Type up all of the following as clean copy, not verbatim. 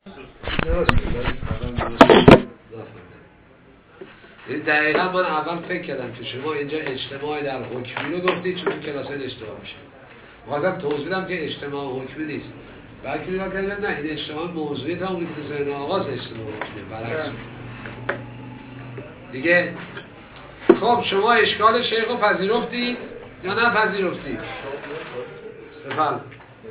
یعنی دقیقا من اول فکر کردم که شما اینجا اجتماعی در حکمی رو گفتید چون کلاس های اشتباه میشه. واضح توضیح بدم که اجتماع حکمی نیست. بلکه میگم که نه، این اجتماع موضوعی تا اونی که ذهن آغاز اجتماع حکمی برعکس دیگه. خب شما اشکال شیخ رو پذیرفتید یا نه پذیرفتید؟ بفرمایید.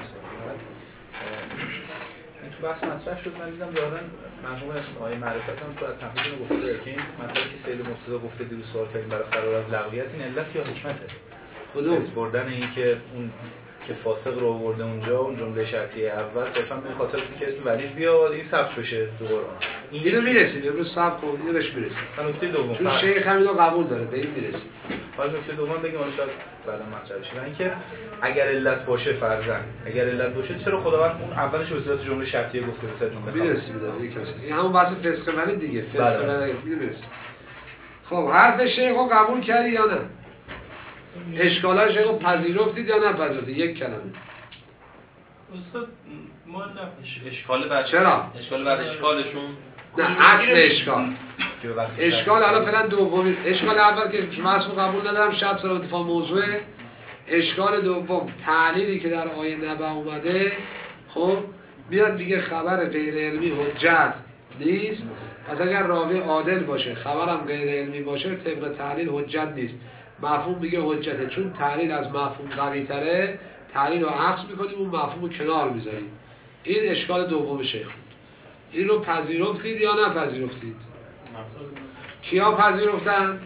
تو بحث مطرح شد، من دیدم دارن مرحوم آقای معرفت هم تو از تحقیق گفته که این مطلبی که سید مرتضی گفته دیروز سوال کردیم برای فرار از لغویت، این علت یا حکمته؟ کدوم؟ بردن این که اون که فاسق رو آورده اونجا، اون جمله شرطی اول صرفا به خاطر اینکه اسم ولید بیاد این ثبت بشه تو قرآن. اینو میرسیم امروز صبر کن، اینو بهش میرسیم. نکته دوم چون شیخ هم اینو قبول داره، به این میرسیم. حالا نکته دوم بگیم حالا شاید بعدا مطرح بشه، اینکه اگر علت باشه فرضاً، اگر علت باشه چرا خداوند اون اولش به صورت جمله شرطیه گفته به صورت جمله میرسیم به یک کسی. این همون بحث فسق ولید دیگه، فسق ولید میرسیم. خب حرف شیخ رو قبول کردی یا نه؟ اشکالای شیخ رو پذیرفتید یا نه پذیرفتید؟ یک کلمه. استاد ما اشکال بعد چرا؟ اشکال بعد اشکالشون نه اصل اشکال. اشکال الان فعلا دومی. اشکال اول که مفهوم قبول ندارم، شرط سر اتفاق موضوع. اشکال دوم تعلیلی که در آیه نبأ اومده، خب میاد دیگه خبر غیر علمی حجت نیست. پس اگر راوی عادل باشه، خبرم غیر علمی باشه، طبق تعلیل حجت نیست. مفهوم میگه حجته، چون تعلیل از مفهوم قوی تره، تعلیل رو عکس میکنیم اون مفهوم رو کنار میذاریم. این اشکال دوم شیخ بود. این رو پذیرفتید یا نپذیرفتید؟ کیا پذیرفتن؟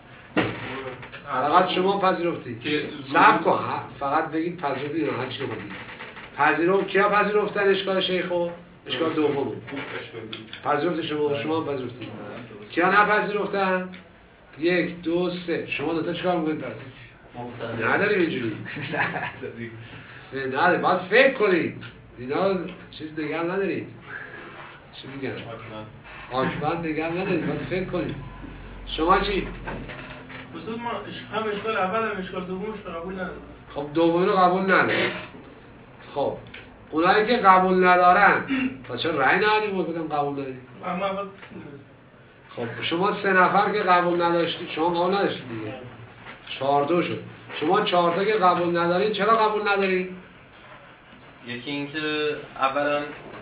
فقط شما پذیرفتید. صبر کن، فقط بگید پذیرفتید یا هر چی بگید. پذیرفت کیا پذیرفتن اشکال شیخو؟ اشکال دوم. پذیرفت شما پذیرفتید. کیا نپذیرفتن؟ 1 2 3. شما دو تا چیکار می‌کنید پس؟ نداریم اینجوری. نه باید فکر کنید. اینا چیز نگه ندارید. چی میگن؟ آکبند نگه ندارید، باید فکر کنید. شما چی؟ استاد ما هم اشکال اول هم اشکال دومش رو قبول نداریم. خب دومی رو قبول ندارید. خب اونایی که قبول ندارن پس چرا رأی ندادید؟ بودم قبول دارید. اما اول خب شما 3 نفر که قبول نداشتید، شما قبول نداشتید دیگه. 4-2 شد. شما 4 تا که قبول ندارید، چرا قبول ندارید؟ یکی اینکه اولا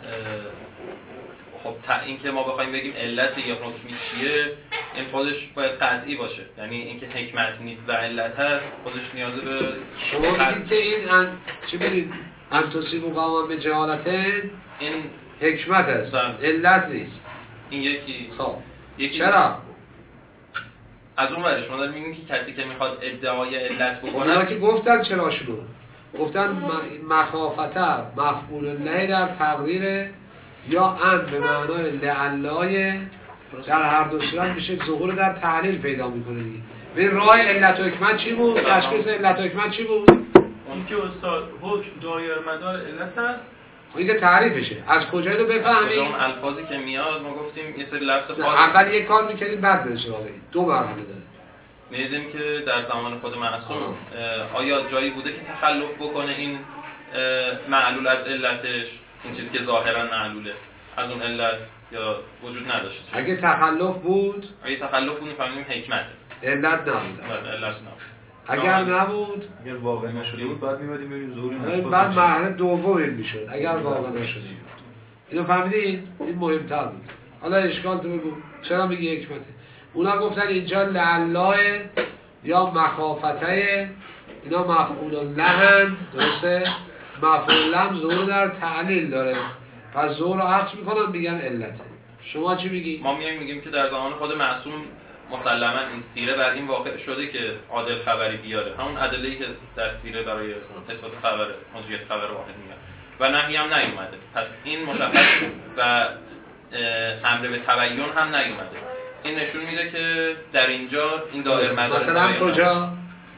خب اینکه ما بخوایم بگیم علت یا حکمی چیه، این خودش باید قطعی باشه. یعنی اینکه حکمت نیست و علت هست خودش نیازه به شما میگید که این چی بگید؟ انتصیب و قوام به جهالتن این حکمت هست، علت نیست. این یکی. خب یکی چرا؟ از اون ورش ما داریم میگیم که کسی که میخواد ادعای علت بکنه، اونا که گفتن چرا شروع گفتن مخافته مفعول الله در تقدیر یا ان به معنای لعلای، در هر دو صورت میشه ظهور در تعلیل پیدا میکنه دیگه. به راه علت و حکمت چی بود؟ تشخیص علت و حکمت چی بود؟ اون که استاد حکم دایرمدار علت هست. این که تعریفشه. از کجا اینو بفهمیم؟ اون الفاظی که میاد ما گفتیم یه سری لفظ خاص. اول یک کار میکنیم بعد بهش راه بریم. 2 مرحله داره. می‌دیدیم که در زمان خود معصوم آیا جایی بوده که تخلف بکنه این معلول از علتش، این چیزی که ظاهرا معلوله از اون علت، یا وجود نداشت؟ اگه تخلف بود، می‌فهمیم حکمته. علت نبود. علت نبود. اگر نبود، اگر واقع نشده بود بعد می‌مدیم ببینیم ظهور بعد مرحله دوم میشد. اگر واقع نشده بود. اینو فهمیدین؟ این مهم‌تر بود. حالا اشکال تو بگو. چرا میگی حکمته؟ اونا گفتن اینجا لعلاه یا مخافته، اینا مفعول لهن، درسته؟ مفعول لهم ظهور در تعلیل داره، پس ظهور رو عکس میکنن میگن علته. شما چی میگی؟ ما میگیم که در زمان خود معصوم مسلما این سیره بر این واقع شده که عادل خبری بیاره، همون ادله‌ای که در سیره برای اثبات خبر موضوعیت خبر واحد میاد و نهی هم نیومده، پس این مشخص و امر به تبیین هم نیومده. این نشون میده که در اینجا این دایر مدار مثلا کجا؟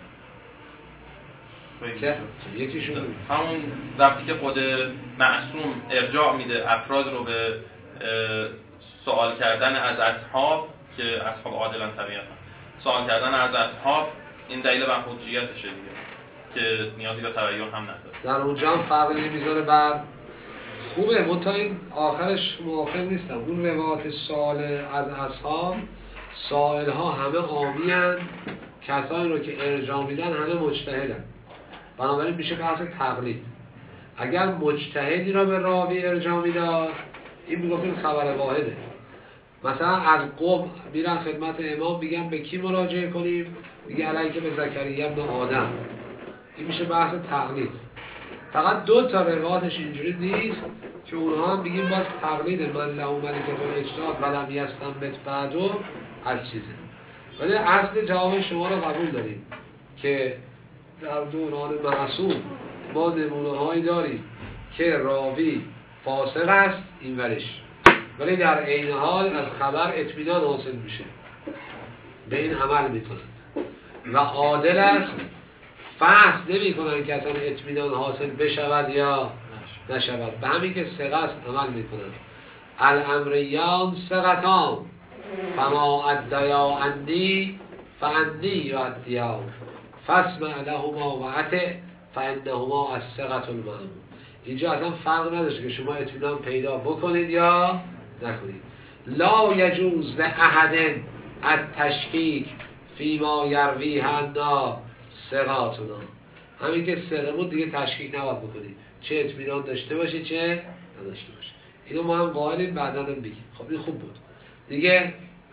یکیشون همون وقتی که خود معصوم ارجاع میده افراد رو به سوال کردن از اصحاب که اصحاب عادلن طبیعتا، سوال کردن از اصحاب، این دلیل بر حجیتشه دیگه که نیازی به تبیین هم نداره. در اونجا هم فرقی نمیذاره بر خوبه منتها این آخرش موافق نیستم. اون روایات سوال از اصحاب، سائل ها همه عامی‌اند، کسانی رو که ارجاع میدن همه مجتهدن، بنابراین میشه بحث تقلید. اگر مجتهدی را به راوی ارجاع میداد این میگفت این خبر واحده. مثلا از قوم میرن خدمت امام میگن به کی مراجعه کنیم، میگه علیه به زکریا ابن آدم. این میشه بحث تقلید. فقط دو تا روایتش اینجوری نیست که اونها هم بگیم باز تقلید من له ملکه الاجتهاد ولم یستنبط بعدو از چیزه. ولی اصل جواب شما رو قبول داریم که در دوران معصوم ما نمونه هایی داریم که راوی فاسق است این ورش، ولی در عین حال از خبر اطمینان حاصل میشه، به این عمل میکنند و عادل است، فحص نمی کنند که اصلا اطمینان حاصل بشود یا نشود، به همین که ثقه است عمل میکنند. الامریان ثقتان فما ادیا عندی فعندی یؤدیان فاسمع لهما و اطع فانهما الثقة المأمون. اینجا اصلا فرق نداشته که شما اطمینان پیدا بکنید یا نکنید. لا یجوز لاحد التشکیک فیما یرویه عنا ثقاتنا. همین که ثقه بود دیگه تشکیک نباید بکنید، چه اطمینان داشته باشید چه نداشته باشید. اینو ما هم قائلیم، بعداً هم بگیم. خب این خوب بود دیگه.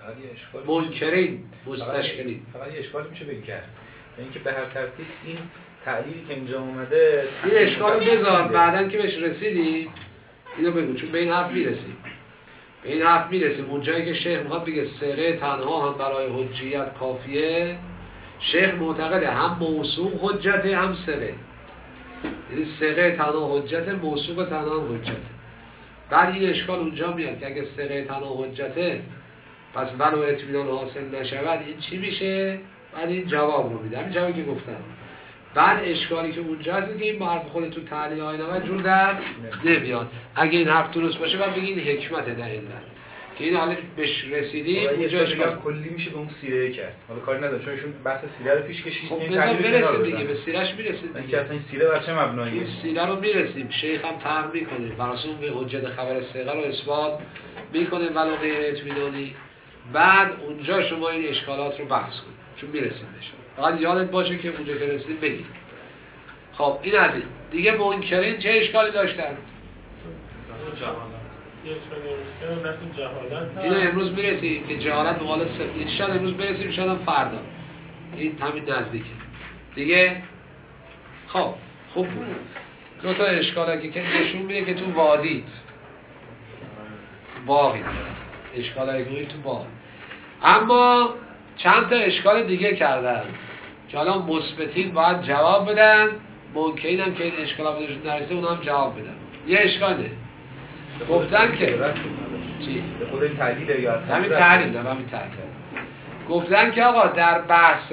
منکرین مستشکلین فقط یه اشکالی میشه بگی کرد، اینکه به هر ترتیب این تعلیلی که اینجا اومده این اشکال بذار بعداً که بهش رسیدیم اینو بگو، چون به این حرف میرسیم. به این حرف میرسیم اونجایی که شیخ میخواد بگه ثقه تنها هم برای حجیت کافیه. شیخ معتقده هم موثوق حجته هم ثقه، یعنی ثقه تنها حجته، موثوق تنها حجته. بعد این اشکال اونجا میاد که اگه ثقه تنها حجته پس ولو اطمینان حاصل نشود این چی میشه؟ بعد این جواب رو میده، همین جوابی که گفتم. بعد اشکالی که اونجا هست که این با حرف خودت تو تعلیل آینه جور در نمیاد. اگه این حرف درست باشه بعد بگین حکمت در علت که این حالا بهش رسیدیم. اونجا اشکال کلی میشه به اون سیره کرد، حالا کاری نداره چون ایشون بحث سیره رو پیش کشید. خب بذار برسیم دیگه، به سیرهش میرسیم دیگه. اینکه اصلا این سیره بر چه مبناییه؟ این سیره رو میرسیم، شیخ هم طرح میکنه براسون به حجت خبر ثقه رو اثبات میکنه ولو غیر اطمینانی. بعد اونجا شما این اشکالات رو بحث کنید چون میرسیم بهش. فقط یادت باشه که اونجا که رسیدیم بگید. خب این از این دیگه. منکرین چه اشکالی داشتن؟ اینو امروز میرسیم که جهالت مقابل صفر، شاید امروز برسیم شاید هم فردا، این همین نزدیکه دیگه. خب خوب بود. دو تا اشکالی که نشون میده که تو وادید باقی اشکالایی تو باقی. اما چند تا اشکال دیگه کردن که حالا مثبتین باید جواب بدن، منکرین هم که این اشکالا بهشون نرسه اونها هم جواب بدن. یه اشکاله گفتن که چی؟ به خود این تعلیل یا همین تعلیل گفتن که آقا در بحث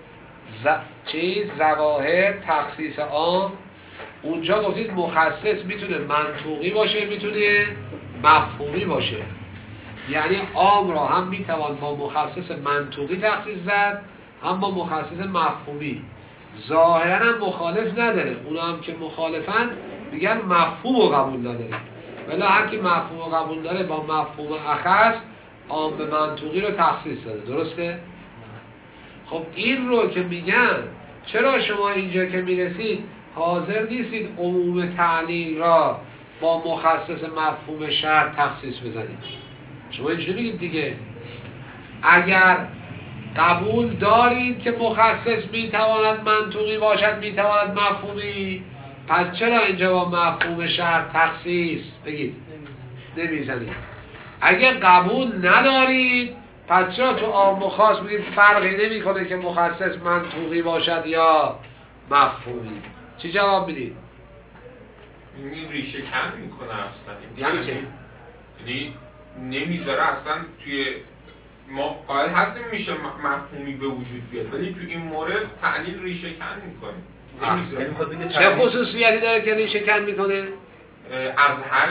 ظواهر تخصیص عام اونجا گفتید مخصص میتونه منطوقی باشه میتونه مفهومی باشه، یعنی عام را هم میتوان با مخصص منطوقی تخصیص زد هم با مخصص مفهومی. ظاهرا هم مخالف نداره، اونا هم که مخالفن میگن مفهوم رو قبول نداره، ولی هر کی مفهوم رو قبول داره با مفهوم اخص عام به منطوقی رو تخصیص داده. درسته؟ خب این رو که میگن چرا شما اینجا که میرسید حاضر نیستید عموم تعلیل را با مخصص مفهوم شرط تخصیص بزنید؟ شما اینجوری بگید دیگه. اگر قبول دارید که مخصص میتواند منطوقی باشد میتواند مفهومی، پس چرا اینجا با مفهوم شرط تخصیص بگید نمیزنید؟ اگر قبول ندارید پس چرا تو عام و خاص بگید فرقی نمیکنه که مخصص منطوقی باشد یا مفهومی؟ چی جواب میدید؟ این ریشه کن میکنه اصلا. یعنی چه؟ یعنی نمیذاره اصلا توی ما قائل هستیم میشه مفهومی به وجود بیاد، ولی تو این مورد تعلیل ریشه کن میکنه. چه خصوصیتی داره که ریشه کن میکنه؟ از هر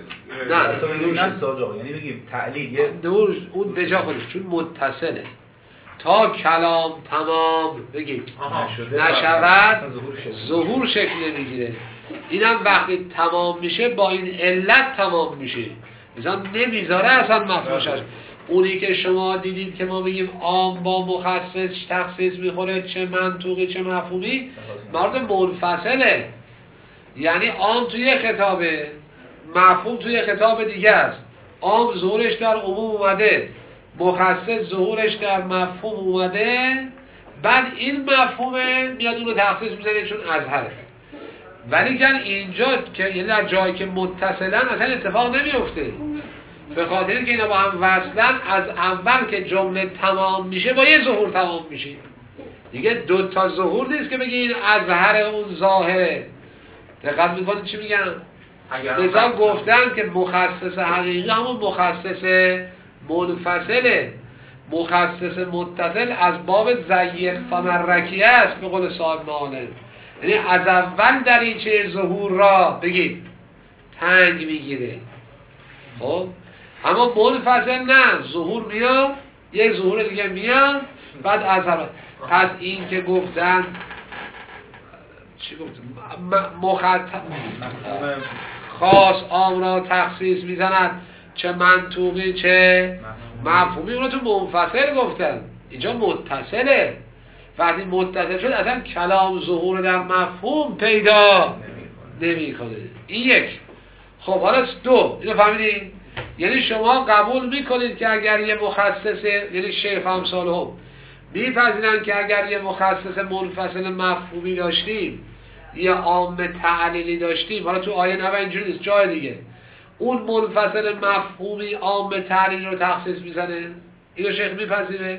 نه یعنی بگیم تعلیل یه دور اون به جا خودش چون متصله تا کلام تمام بگیم نشود ظهور شکل نمیگیره. اینم وقتی تمام میشه با این علت تمام میشه، مثلا نمیذاره اصلا مفهومش. اونی که شما دیدید که ما بگیم عام با مخصص تخصیص میخوره، چه منطوقی چه مفهومی، مورد منفصله. یعنی عام توی خطابه، مفهوم توی خطاب دیگه است. عام ظهورش در عموم اومده، مخصص ظهورش در مفهوم اومده، بعد این مفهومه میاد اون رو تخصیص میزنه چون اظهره. ولی که اینجا که یعنی در جایی که متصلن اصلا اتفاق نمیفته، به خاطر که اینا با هم وصلن. از اول که جمله تمام میشه با یه ظهور تمام میشه دیگه. دو تا ظهور نیست که بگی این اظهر اون ظاهره. دقت میکنید چی میگم؟ لذا گفتن که مخصص حقیقی همون مخصص منفصله. مخصص متصل از باب زیق فمرکیه است به قول صاحب معالم. یعنی از اول دریچه ظهور را بگید تنگ میگیره. خب اما منفصل نه، ظهور میاد، یک ظهور دیگه میاد، بعد از اول. پس این که گفتن چی گفتن؟ خاص عام را تخصیص میزند، چه منطوقی چه مفهومی، اون رو تو منفصل گفتن. اینجا متصله. وقتی متصل شد اصلا کلام ظهور در مفهوم پیدا نمی کنه. این یک. خب حالا دو، اینو فهمیدین؟ یعنی شما قبول میکنید که اگر یه مخصص، یعنی شیخ امثال هم میپذیرن که اگر یه مخصص منفصل مفهومی داشتیم، یه عام تعلیلی داشتیم، حالا تو آیه 9 اینجوری نیست، جای دیگه اون منفصل مفهومی عام تعلیلی رو تخصیص میزنه، اینو شیخ میپذیره؟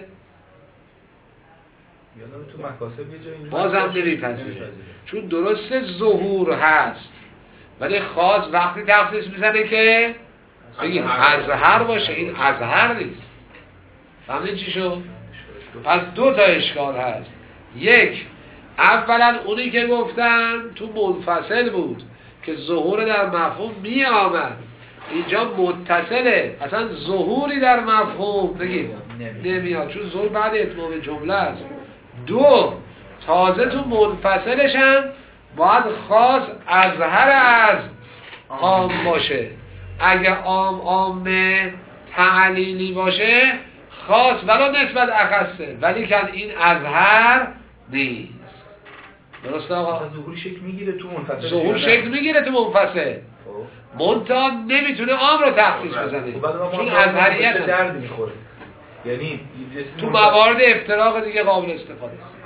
تو مکاسب یه جایی بازم نمیپذیره، چون درسته ظهور هست ولی خاص وقتی تخصیص میزنه که بگیم اظهر باشه. این اظهر نیست. فهمید چی شد؟ پس دو تا اشکال هست. یک، اولا اونی که گفتن تو منفصل بود که ظهور در مفهوم می آمد، اینجا متصله، اصلا ظهوری در مفهوم بگیم نمیاد، چون ظهور بعد اتمام جمله است. دو، تازه تو منفصلش هم باید خاص اظهر از عام باشه. اگه عام تعلیلی باشه خاص ولو نسبت اخصه، ولی که این اظهر نیست. درسته آقا؟ ظهور شکل میگیره تو منفصل. ظهور شکل میگیره تو منفصل، منتها نمیتونه عام رو تخصیص بزنه چون اظهریت درد میخوره. یعنی تو موارد افتراق دیگه قابل استفاده است.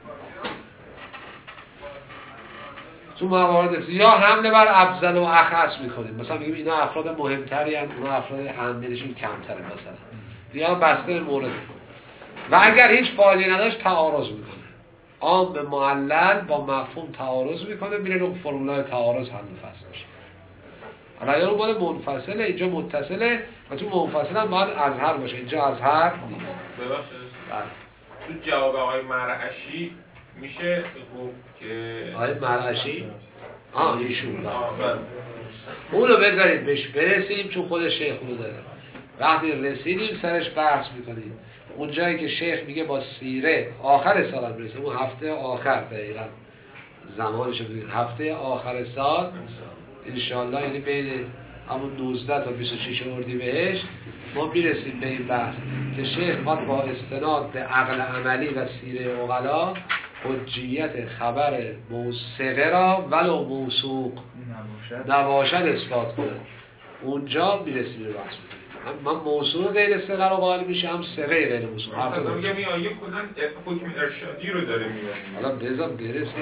تو موارد یا حمله بر افضل و اخص میکنیم، مثلا میگیم اینا افراد مهمتری هستند، اونا افراد اهمیتشون کمتره مثلا، یا بسته مورد. و اگر هیچ فایده نداشت تعارض میکنه، عام به معلل با مفهوم تعارض میکنه، میره رو فرمولای تعارض حل و فصل میشه. حالا یا مال منفصله، اینجا متصله و تو منفصل هم باید اظهر باشه، اینجا اظهر نیست. ببخشید تو جواب آقای مرعشی میشه گفت که آقای مرعشی ایشون اونو بذارید بهش برسیم چون خود شیخ اونو داره. وقتی رسیدیم سرش بحث میکنیم. اون جایی که شیخ میگه با سیره آخر سال هم رسیم، اون هفته آخر دقیقا زمانش بگیم هفته آخر سال انشاءالله، یعنی بین همون 19 تا 26 اردیبهشت ما میرسیم به این بحث که شیخ ما با استناد به عقل عملی و سیره عقلا حجیت خبر موثقه را ولو موثوق نباشد اثبات کنه. اونجا میرسیم به بحث من موثوق غیر ثقه رو قائل میشم، ثقه غیر موثوق. مثلا میگم این آیه کلا حکم ارشادی رو داره میاره. حالا بذار برسیم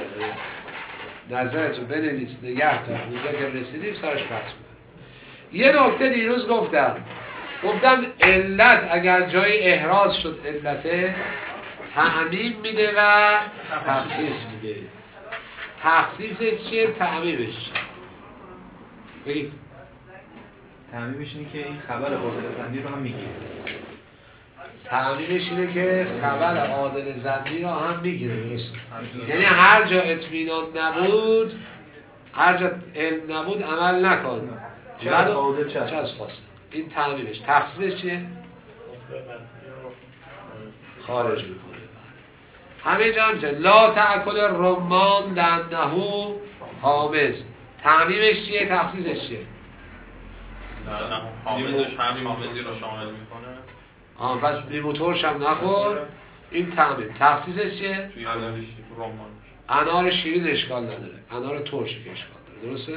نظرتو بنویس نگه تا اونجا که رسیدیم سرش بحث میکنم. یه نکته دیروز گفتم علت اگر جای احراز شد علت تعمیم میده و تخصیص میده. تخصیصش چیه؟ تعمیمش بگید. تعمیمش اینه که این خبر عادل زنی رو هم میگیره. تعمیمش اینه که خبر عادل زنی رو هم میگیره. یعنی هر جا اطمینان نبود، هر جا علم نبود عمل نکن، چه از عادل چه از خاص. این تعمیمش. تخصیصش چیه؟ خارج میکنه. همه جا لا تأکل رمان لأنه حامض. تعمیمش چیه؟ تخصیصش چیه؟ حامضش هم حامضی رو شامل میکنه. پس لیموترش هم نخور. این تعمیم. تخصیصش چیه؟ توی انار رمان. انار شیرین اشکال نداره، انار ترش که اشکال داره. درسته؟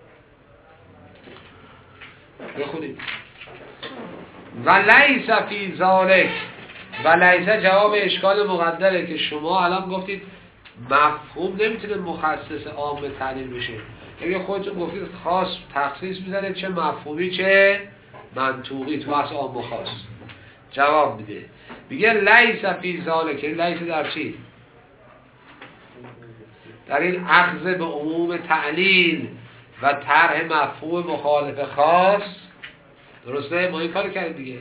بخونید. و لیس فی ذالک، و لیس جواب اشکال مقدره که شما الان گفتید مفهوم نمیتونه مخصص عام به تعلیل بشه. اگه خودتون گفتید خاص تخصیص میزنه، چه مفهومی چه منطوقی، تو بحث عام و خاص جواب میده. میگه لیس فی ذالک، لیس در چی؟ در این اخذ به عموم تعلیل و طرح مفهوم مخالف خاص. درسته؟ ما این کار کردیم دیگه.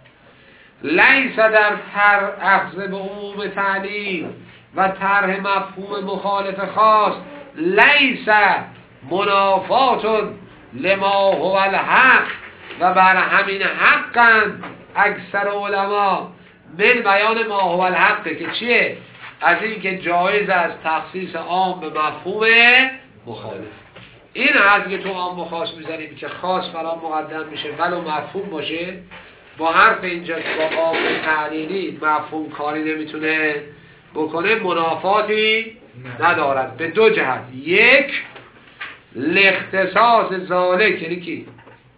لیس در اخذ به عموم تعلیل و طرح مفهوم مخالف خاص لیس منافات لما هو الحق، و بر همین حقن اکثر علما من بیان ما هو الحق، که چیه؟ از این که جایز است تخصیص عام به مفهوم مخالف. این هست که تو عام و خاص میزنیم که خاص فرام مقدم میشه ولو مفهوم باشه. با حرف اینجا با عام تعلیلی مفهوم کاری نمیتونه بکنه، منافاتی ندارد به دو جهت. یک، لاختصاص ذالک، یعنی کی؟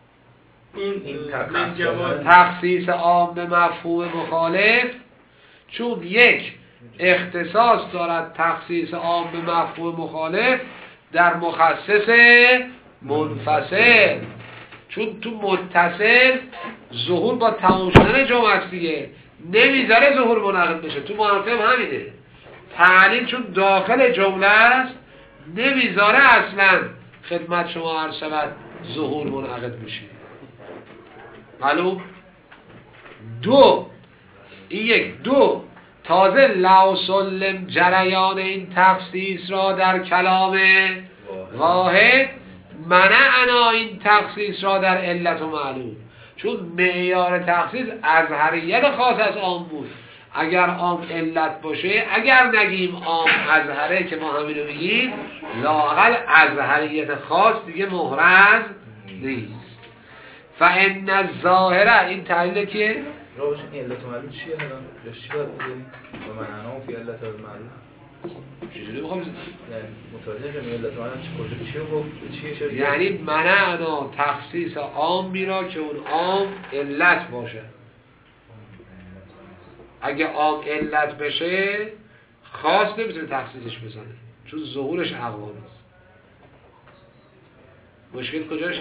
این تخصیص عام به مفهوم مخالف، چون یک اختصاص دارد تخصیص عام به مفهوم مخالف در مخصص منفصل، چون تو متصل ظهور با تمام شدن جمعه است دیگه، نمیذاره ظهور منعقد بشه. تو منافع هم همینه، تعلیل چون داخل جمله است نمیذاره اصلا خدمت شما عرض شود ظهور منعقد بشه. معلوم؟ دو، این یک. دو، تازه لو سلم جریان این تخصیص را در کلام واحد منعنا این تخصیص را در علت و معلوم، چون معیار تخصیص ازهریت خاص از عام بود. اگر عام علت باشه، اگر نگیم عام ازهره که ما همینو میگیم، لااقل ازهریت خاص دیگه محرز نیست. فان الظاهره، این تعلیل که راوش این علت و معلوم چیه الان؟ چی باید بزنیم؟ و منعنا و فی علت و معلوم چجوری بخوام یعنی متوجه شدم علت و معلوم کجا چیه گفت؟ چیه؟ یعنی منعنا تخصیص عامی را که اون عام علت باشه. اگه عام علت بشه خاص نمیتونه تخصیصش بزنه، چون ظهورش اقوام است. مشکل کجاشه؟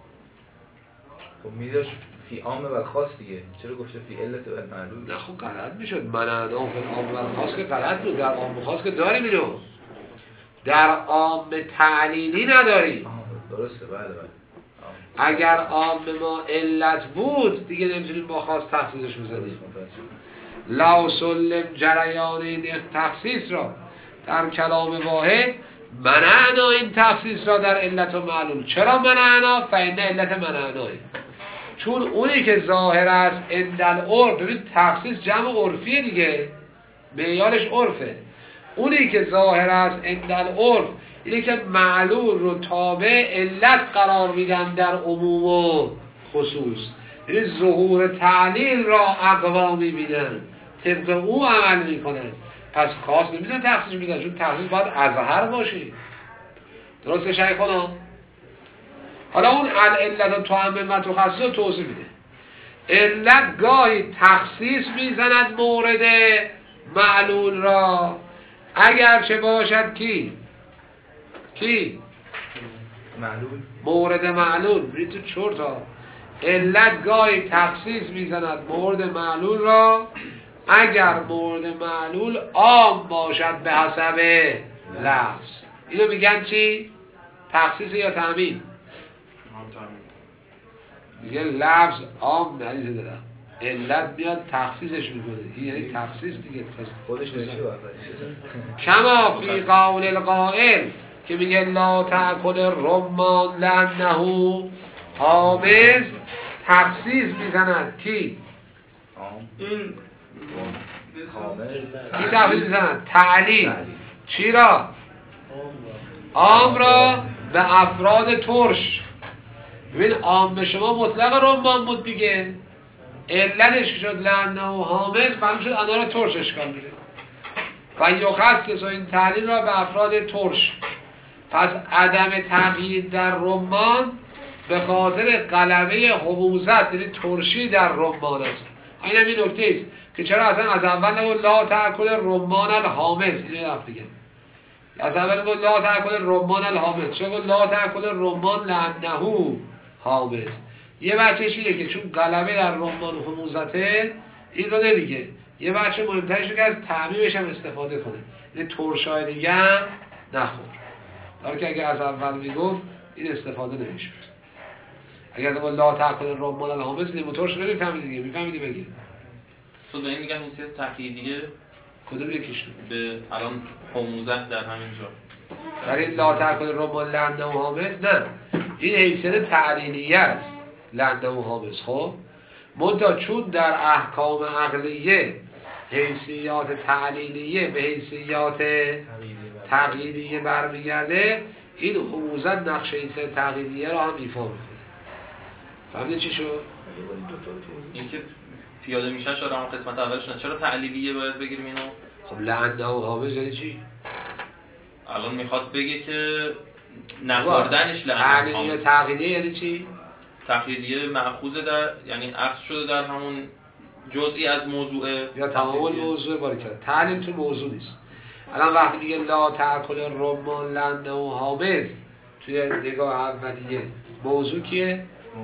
خب میداش فی عام و خاص دیگه، چرا گفته فی علت و معلوم؟ نه خب غلط میشد. منعنا فی عام و خاص که غلط بود. در عام و خاص که داریم اینو، در عام تعلیلی نداریم. درسته، بله. اگر عام ما علت بود دیگه نمیتونیم با خاص تخصیصش بزنیم. لو سلم جریان این تخصیص را در کلام واحد منعنا این تخصیص را در علت و معلوم. چرا منعنا؟ فإن علت منعناه، چون اونی که ظاهر است اندل عرف، ببین تخصیص جمع عرفیه دیگه، معیارش عرفه. اونی که ظاهر است اندل عرف، اینه که معلول رو تابع علت قرار میدن در عموم و خصوص، یعنی ظهور تعلیل را اقوام میبینن، طبق او عمل میکنن. پس خاص نمیدن تخصیص میدن، چون تخصیص باید اظهر باشه. درسته شیخانا؟ حالا اون علت تعمیم و تخصیص رو توضیح میده. علت گاهی تخصیص میزند مورد معلول را، اگر چه باشد کی معلول، مورد معلول. برید تو چرتا. علت گاهی تخصیص میزند مورد معلول را اگر مورد معلول عام باشد به حسب لفظ. اینو میگن چی؟ تخصیص یا تعمیم؟ میگه لفظ عام نریزه دارم، علت میاد تخصیصش میکنه. این یعنی تخصیص دیگه خودش نشی کما فی قول القائل که میگه لا تأکل رمان لانه حامض، تخصیص میزنند کی؟ این کی تخصیص میزنند؟ تعلیل. چی را؟ عام را به افراد ترش. ببین عام به شما مطلق رمان بود دیگه، علتش شد لعنه و حامض، معلوم شد انار ترش اشکال میده و یخصص این تعلیل را به افراد ترش. پس عدم تغییر در رمان به خاطر غلبه حموضت، یعنی ترشی در رمان است. این هم این نکته است که چرا اصلا از اول نگو لا تأکل رمان الحامض، اینو رفت دیگه، از اول نگو لا تأکل رمان الحامض، چرا گو لا تأکل رمان لعنه حامض؟ یه بچه چیه که چون غلبه در رمان و حموضته این رو نمیگه، یه بچه مهمترش که از تعمیمش هم استفاده کنه، این ترشای دیگه هم نخور، در که اگه از اول میگفت این استفاده نمیشد. اگر نگو لا تأکل رمان الحامض لیمو ترش نمیفهمیدی دیگه، میفهمیدی بگی تو به این میگم این سیاست تقییدیه کدوم یکیش به الان حموضت در همین جا در این لا تأکل رمان لعنه و حامض، نه این حیثیت تعلیلیه است لعنه و حامض. خب منتها چون در احکام عقلیه حیثیات تعلیلیه به حیثیات تقییدیه برمیگرده، این حموضت نقش حیثیت تقییدیه را هم ایفا میکنه. فهمیده چی شد؟ این که پیاده میشن شده هم قسمت اولش نه، چرا تعلیلیه باید بگیریم اینو؟ خب لعنه و حامض یعنی چی؟ الان میخواد بگه که نخوردنش لعنه تعلیلیه تقییدیه یعنی چی؟ تقییدیه مأخوذ در، یعنی اخذ شده در همون جزئی از موضوع یا تمام موضوع باری کرد. تعلیم تو موضوع نیست. الان وقتی میگه لا تأکل رمان لعنه و حامض توی نگاه اولیه موضوع کیه؟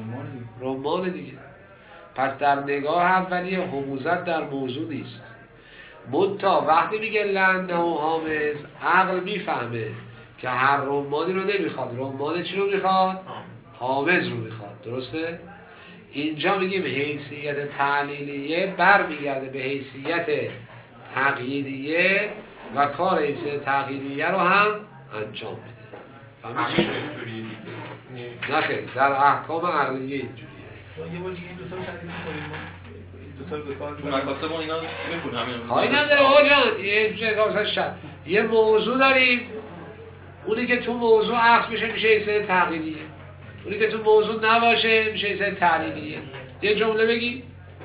رمان دیگه. پس در نگاه اولیه حموضت در موضوع نیست. منتها وقتی میگه لعنه و حامض عقل میفهمه که هر رمانی رو نمیخواد، رمان چی رو میخواد؟ حامض رو میخواد. درسته؟ اینجا میگیم حیثیت تعلیلیه برمیگرده به حیثیت تقییدیه و کار حیثیت تقییدیه رو هم انجام میده. فهمیدی؟ نه خیر، در احکام عقلیه اینجوریه. یه بار دیگه دو تا تعریف کنیم، دو تا به کار تو مکاتب و اینا میخونم همین. خواهی نداره آقا جان، یه موضوع داریم، اونی که تو موضوع عکس میشه حیثیت تقییدیه، اونی که تو موضوع نباشه میشه حیثیت تعلیلیه. یه جمله بگی؟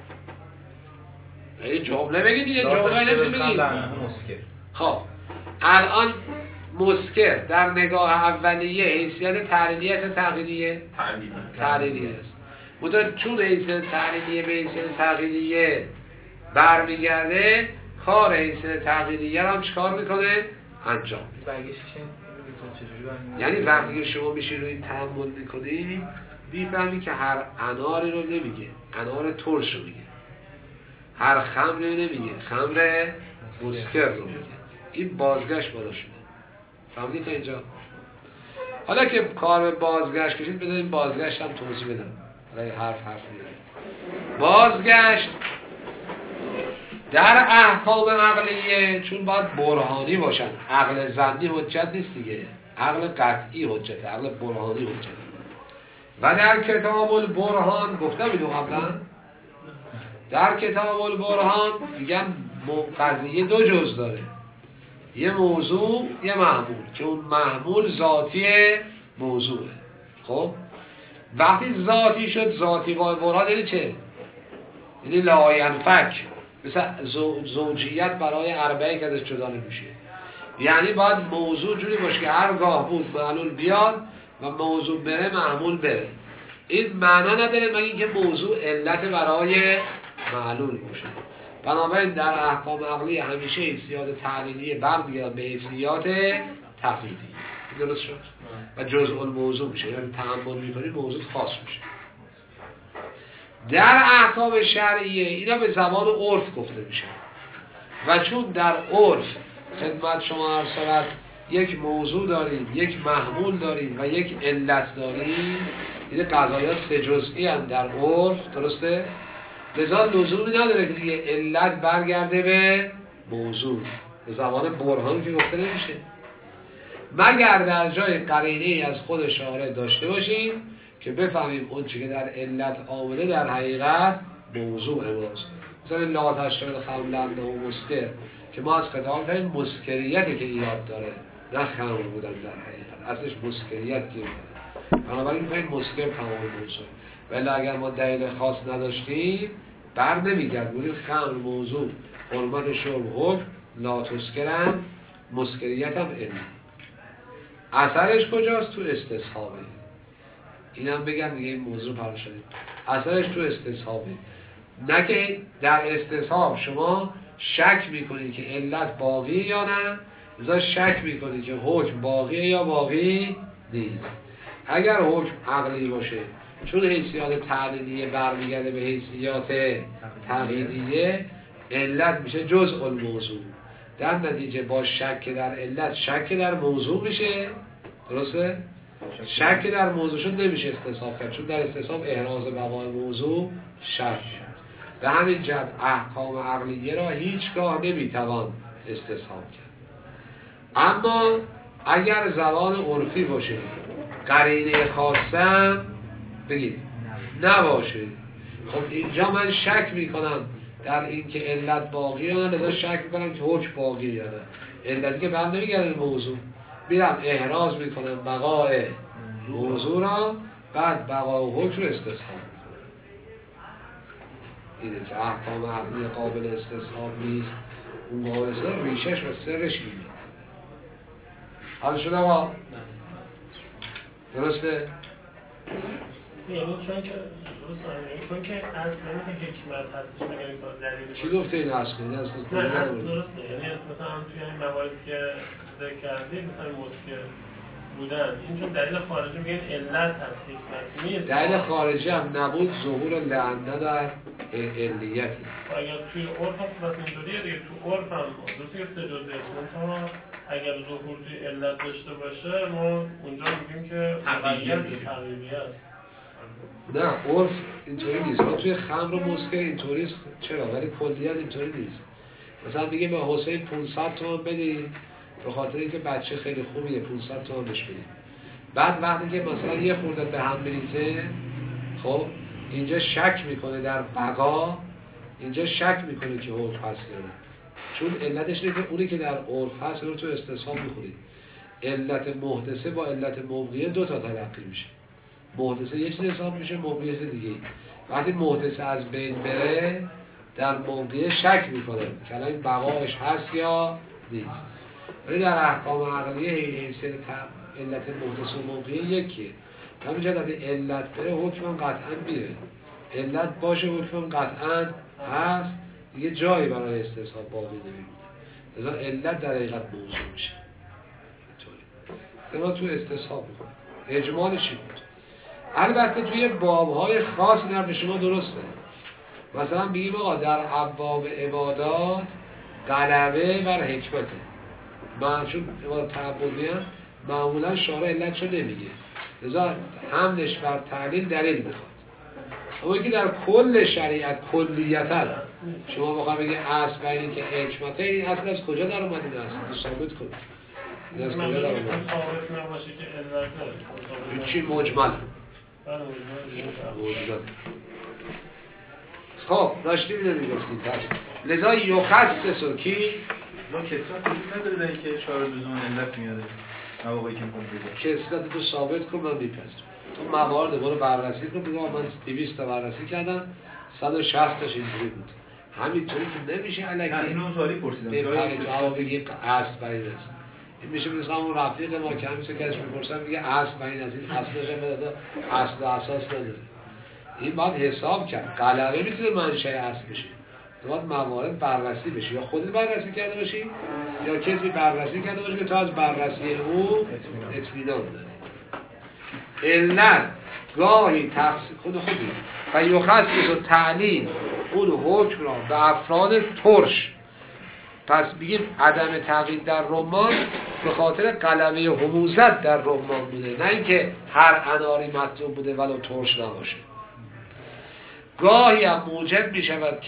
یه جمله بگی دیگه، جمله نمیگی. خب الان مسکر در نگاه اولیه حیثیت تعلیلیه تقییدیه؟ تعلیلیه است. منتها چون حیثیت تعلیلیه به حیثیت تقییدیه برمیگرده، کار حیثیت تقییدیه رو هم چکار میکنه؟ انجام میده. یعنی وقتی شما میشی روی این تأمل میکنی میفهمی که هر اناری رو نمیگه، انار ترش رو میگه، هر خمری رو نمیگه، خمر مسکر رو میگه. این بازگشت بالا شده. فهمیدی تا اینجا؟ حالا که کار به بازگشت کشید بدونیم بازگشت هم توضیح بدم. برای حرف میاد. بازگشت در احکام عقلیه چون باید برهانی باشن، عقل ظنی حجت نیست دیگه، عقل قطعی حجت، عقل برهانی حجت. و در کتاب البرهان گفتم اینو قبلا، در کتاب البرهان میگن قضیه دو جز داره، یه موضوع یه محمول، که اون محمول ذاتی موضوعه. خب وقتی ذاتی شد، ذاتی با برهان یعنی چه؟ یعنی لا ینفک، مثل زوجیت برای اربعه که ازش جدا نمیشه. یعنی باید موضوع جوری باشه که هرگاه بود معلول بیاد و موضوع بره محمول بره. این معنا نداره مگه اینکه موضوع علت برای معلول باشه. بنابراین در احکام عقلی همیشه حیثیات تعلیلیه برمیگردن به حیثیات تقییدی. درست شد؟ و جزء الموضوع میشه، یعنی تأمل میکنی موضوع خاص میشه. در احکام شرعیه اینا به زبان عرف گفته میشه و چون در عرف خدمت شما عرض شود یک موضوع داریم، یک محمول داریم و یک علت داریم، این قضایا سه جزئی هم در عرف. درسته؟ لذا لزومی نداره که دیگه علت برگرده به موضوع، به زبان برهان که گفته نمیشه، مگر در جای قرینه‌ای از خود شارع داشته باشیم که بفهمیم اون چی که در علت آمده در حقیقت موضوع ماست. مثلا لا تشرب الخمر لعنه و مسکر که ما از کتاب فهمیم مسکریتی که ایراد داره، نه خمر بودن در حقیقت، اصلش مسکریت گیر داره. بنابراین می‌خوایم مسکر تمام موضوع، ولی اگر ما دلیل خاص نداشتیم بر نمیگرد بودیم خمر موضوع حرمت شرب حکم لا تسکرم، مسکریت هم علم. اثرش کجاست؟ تو استصحابه. اینم بگم دیگه این موضوع پرش شدیم. اثرش تو استصحابه، نه که در استصحاب شما شک میکنید که علت باقی یا نه، لذا شک میکنید که حکم باقیه یا باقی نیست. اگر حکم عقلی باشه چون حیثیات تعلیلیه برمیگرده به حیثیات تقییدیه، علت میشه جزء الموضوع، در نتیجه با شک در علت شک در موضوع میشه. درسته؟ شک در موضوع شد نمیشه استصحاب کرد، چون در استصحاب احراز بقای موضوع شک. به همین جهت احکام عقلیه را هیچگاه نمیتوان استصحاب کرد. اما اگر زبان عرفی باشه قرینه خاصم بگید نباشه، خب اینجا من شک میکنم در این که علت باقی یا نه، لذا شک میکنم که حکم باقی یا نه. علتی که بند نمیگرده موضوع، میرم احراز میکنم بقای موضوع را، بعد بقای حکم رو استصحاب میکنم. اینه که احکام عقلی قابل استصحاب نیست، اون قابل استصحاب ریشش و سرش اینه. حالا شده آقا؟ درسته؟ یعنی چون که اصل نمیده حکمت هستش مگر این کار دلیل چی گفته این اصل کنید؟ نه اصل درسته، یعنی مثلا توی این مواردی که ذکر کردید مثلا مسکر بودن این چون دلیل خارجی میگن علت هست حکمت نیست. دلیل خارجی هم نبود ظهور لعنه در علیتی. اگر توی عرف هست بس اینطوریه دیگه، تو عرف هم درسته که سه جزء اسم اگر ظهور توی علت داشته باشه ما اونجا میگیم که حقیقی است. نه عرف اینطوری نیست. ما توی خمر و مسکر اینطوریست. چرا؟ ولی کلیت اینطوری نیست. مثلا میگه به حسین 500 تومان بدی به خاطر اینکه بچه خیلی خوبیه 500 تومان بهش بدی. بعد وقتی که مثلا یه خورده به هم بریزه، خب اینجا شک میکنه در بقا، اینجا شک میکنه که حکم هست یا نه، چون علتش اینه که اونی که در عرف هست رو تو استصحاب میخورید. علت محدثه با علت موقعیه دو تا تلقی میشه. محدثه یه چیز حساب میشه، موقعیت دیگه. وقتی محدثه از بین بره در موقعیه شک میکنه که الان این بقایش هست یا نیست. ولی در احکام عقلیه حیثیت علت محدثه و موقعیه یکیه. همینجا وقتی علت بره حکم قطعا میره، علت باشه حکم قطعا هست، دیگه جایی برای استصحاب باقی نمیمونه. لذا علت در حقیقت موضوع میشه. اینطوری ما تو استصحاب میکنیم. اجمال چی بود؟ البته توی بابهای خاص در به شما درسته. مثلا بگیم آقا در ابواب عبادات غلبه بر حکمته، من چون عبادت تعبدی هم معمولا شارع علتشو نمیگه، لذا حملش بر تعلیل دلیل میخواد. اما که در کل شریعت کلیتا شما بخواه بگی اصل بر این که حکمته، این اصل از کجا در اومد؟ این اصل تو ثابت کن. این از کجا در اومد؟ چی مجمل؟ خب داشتیم اینو میگفتیم. پس لذا یخصصو کی؟ ما کسرت وجود نداره در اینکه شارع لزوما علت میاره مواقعی که میخوام بگم کسرت تو ثابت کن من میپذیرم. تو موارد برو بررسی کن، بگم من 200 تا بررسی کردم 160 تاش اینجوری بود. همینطوری که نمیشه الکی. نه اینو سوالی پرسیدم. به جواب بگیم اصل بر این است. این میشه مثل همون رفیق ما که همیشه کسی میپرسن میگه اصل بر این است، این اصلش هم اصل و اساس نداره. این باید حساب کرد. غلبه میتونه منشأ اصل بشه. تو باید موارد بررسی بشه، یا خودت بررسی کرده باشی یا کسی بررسی کرده باشه که تو از بررسی او اطمینان داری. علت گاهی تخصیص خودی و یخصص و تعلیل اون حکم را به افراد ترش. پس بگیم عدم تقیید در رمان به خاطر غلبه حموزت در رمان بوده، نه اینکه هر اناری مطلوب بوده ولو ترش نباشه. گاهی هم موجب می شود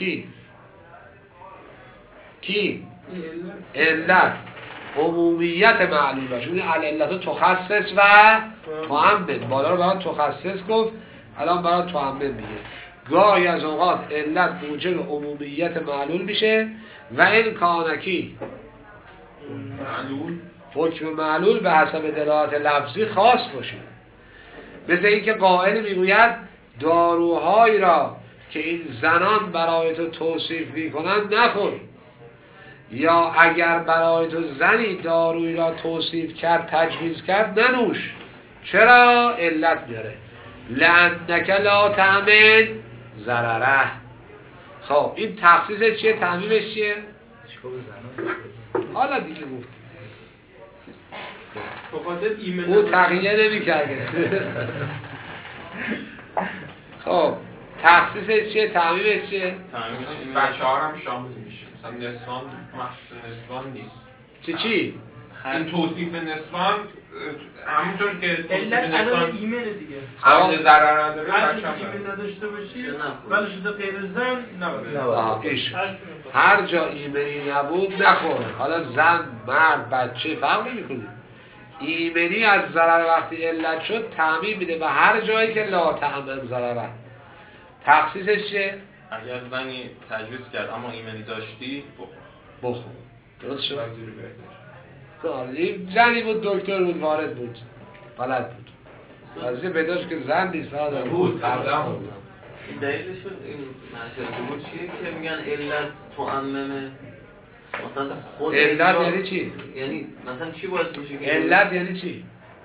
کی؟ علت عمومیت معلومه، چون علت تخصص و تعمم، بالا رو برای تخصص گفت الان برای تعمم میگه. گاهی از اوقات علت موجب عمومیت معلول میشه و این کانکی حکم معلول به حسب دلالت لفظی خاص باشه. مثل اینکه قائل میگوید داروهایی را که این زنان برای تو توصیف میکنند نخور، یا اگر برای تو زنی دارویی را توصیف کرد تجویز کرد ننوش. چرا؟ علت میاره، لأنک لا تأمن ضرره. خب این تخصیصش چیه؟ تعمیمش چیه؟ حالا دیگه گفت او تغییه نمی کرده. چخب تخصیصش چیه؟ تعمیمش چیه؟ بچه ها هم شامل میشه، مثلا نسوان مخصوص نسوان نیست. چی؟ این توصیف نسوان همونطور که توصیف نسوان ایمنه دیگه، حمل ضرر نداره، هر بچه هم ایمن نداشته باشی ولی شده غیر زن نباید. هر جا ایمنی نبود نخور. حالا زن، مرد، بچه فرق نمی‌کنه. ایمنی از ضرر وقتی علت شد تعمیم میده و هر جایی که لا تعمم ضرره. تخصیصش چیه؟ اگر زنی تجویز کرد اما ایمنی داشتی بخور. درست شد؟ زنی بود، دکتر بود، وارد بود، بلد بود، قضیه پیداش که زن نیست، فرادر بود، قردم بود. دلیلشون این منشأ بود چیه که میگن علت تعممه؟ مثلا خود علت یعنی چی؟ یعنی مثلا چی باعث میشه که علت یعنی چی؟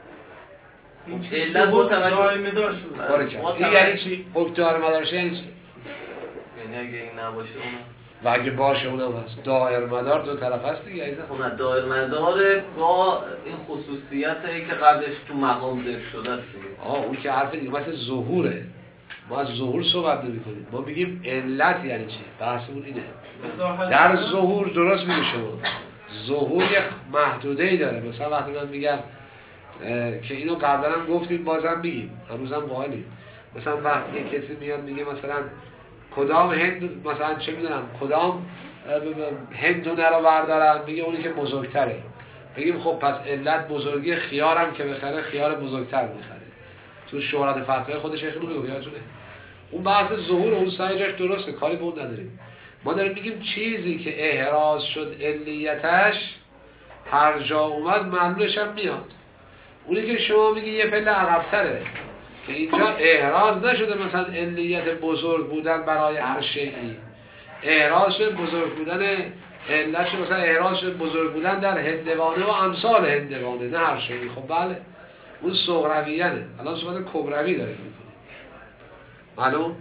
علت با توجه دائمی داشت بود. این یعنی چی؟ حکم دائر مدارش یعنی چی؟ یعنی اگه این نباشه اونم و اگه باشه اونم هست. دائر مدار دو طرف هست دیگه ایزا. خب دائر مدار با این خصوصیتی که قبلش تو مقام ذکر شده است دیگه. اون که حرف دیگه مثل ظهوره. ما از ظهور صحبت نمی‌کنیم. ما میگیم علت یعنی چی؟ بحثمون اینه. در ظهور درست میگه شما. ظهور یک محدوده‌ای داره. مثلا وقتی من میگم که اینو قبلا هم گفتیم بازم میگیم. هنوزم قائلیم. مثلا وقتی کسی میاد میگه مثلا کدام هند، مثلا چه میدونم کدام هندونه رو بردارن، میگه اونی که بزرگتره. بگیم خب پس علت بزرگی خیارم که بخره خیار بزرگتر میخره. تو شهرت فتوای خودش خیلی میگه یادتونه. اون بحث ظهور اون سعی جاش درسته، کاری به اون نداریم. ما داریم میگیم چیزی که احراز شد علیتش هر جا اومد معلولش هم میاد. اونی که شما میگی یه پله عقب‌تره که اینجا احراز نشده مثلا علیت بزرگ بودن برای هر شیئی، احراز شد بزرگ بودن علت شد مثلا احراز شد بزرگ بودن در هندوانه و امثال هندوانه، نه هر شیئی. خب بله اون صغرویانه. الان صحبت کبروی داریم میکنیم. معلوم؟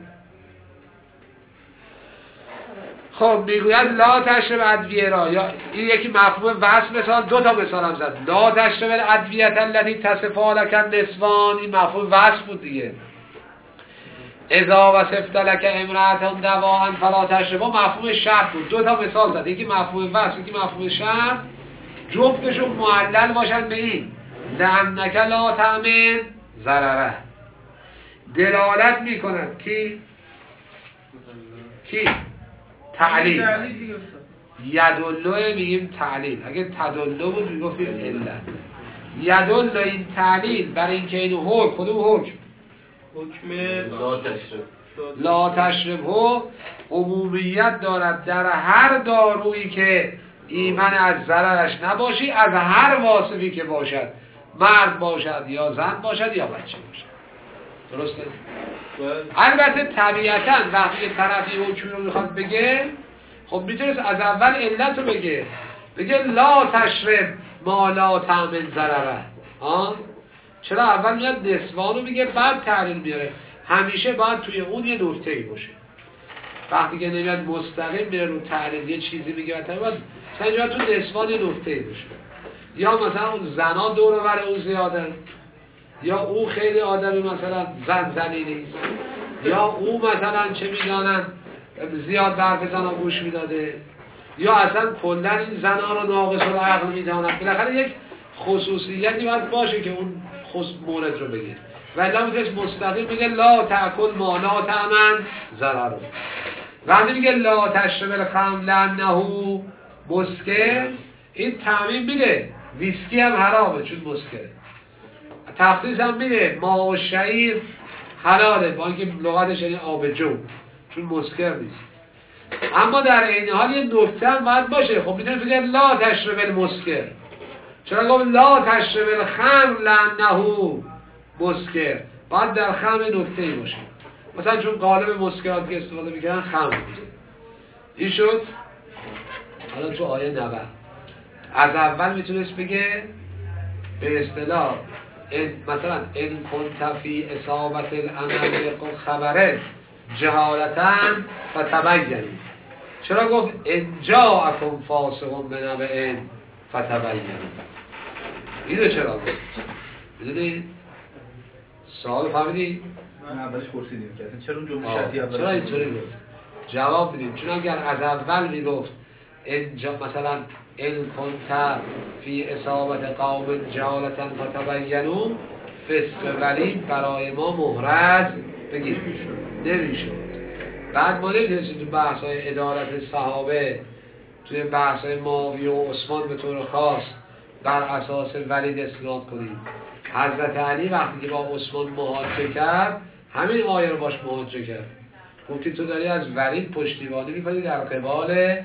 خب میگوید لا تشرب ادویه را، یا این یکی مفهوم وصل مثال، دو تا مثال هم زد. لا تشرب الادویه التي تصف لك النسوان، این مفهوم وصل بود دیگه. اذا وصفت لك امرأة دواء فلا تشرب، مفهوم شرط بود. دو تا مثال زد، یکی مفهوم وصل یکی مفهوم شرط، جفتشون معلل باشن به این لأنک لا تأمن ضرره. دلالت میکنن کی؟ تعلیل. یدلو میگیم تعلیل. اگه تدلو بود میگفتیم علت. یدلو این تعلیل برای اینکه این حکم، کدوم حکم؟ حکم لا تشرب عمومیت دارد در هر دارویی که ایمن از ضررش نباشی، از هر واصفی که باشد، مرد باشد یا زن باشد یا بچه باشد. درسته؟ البته طبیعتاً وقتی طرفی حکمی رو میخواد بگه، خب میتونست از اول علت رو بگه لا تشرب ما لا تأمن ضرره. چرا اول میاد نسوان رو میگه بعد تعلیل میاره؟ همیشه باید توی اون یه نکته‌ای باشه. وقتی که نمیاد مستقیم میره رو تعلیل یه چیزی میگه، باید مثلا تو نسوان یه نکته‌ای باشه. یا مثلا اون زنا دور و بر اون زیادن، یا اون خیلی آدمی مثلا زنی نیست، یا اون مثلا چه میدانن زیاد برف زنا گوش میداده، یا اصلا کلا این زنا رو ناقص العقل میدانن. بالاخره یک خصوصیتی باید باشه که اون مورد رو بگه. ولی میتونست مستقیم بگه لا تأکل ما لا تأمن ضرر. وقتی میگه لا تشرب الخمر لأنه مسکر، این تعمیم میده ویسکی هم حرامه چون مسکره. تخصیص هم میده ماء و شعیر حلاله با اینکه لغتش یعنی آب جو چون مسکر نیست. اما در این حال یه نکته هم باید باشه. خب میتونه بگه لا تشرب المسکر، چرا گفت لا تشرب الخمر لانه مسکر؟ باید در خمر نکته‌ای باشه. مثلا چون قالب مسکرات که استفاده میکنن خمر بود. این شد. حالا تو آیه 90 از اول میتونست بگه به اصطلاح مثلا ان کنت فی اصابت الامر خبره جهالتا فتبینوا. چرا گفت ان جاءکم فاسق بنبأ فتبینوا؟ اینو چرا گفت؟ میدونی؟ سوال فهمیدی؟ من اولش پرسیدیم که اصلا چرا اون جمله شرطی اولش چرا اینطوری گفت؟ جواب میدیم چون اگر از اول میگفت مثلا ان کنت فی اصابت قوم جهالتا فتبینوا فسق ولید برای ما محرز بگیر نمیشد. بعد ما نمیتونستیم تو بحث‌های عدالت صحابه توی بحث‌های معاویه و عثمان به طور خاص بر اساس ولید اسناد کنیم. حضرت علی وقتی که با عثمان محاجه کرد همین آیه رو باش محاجه کرد. گفتی تو داری از ولید پشتیبانی میکنی در قبال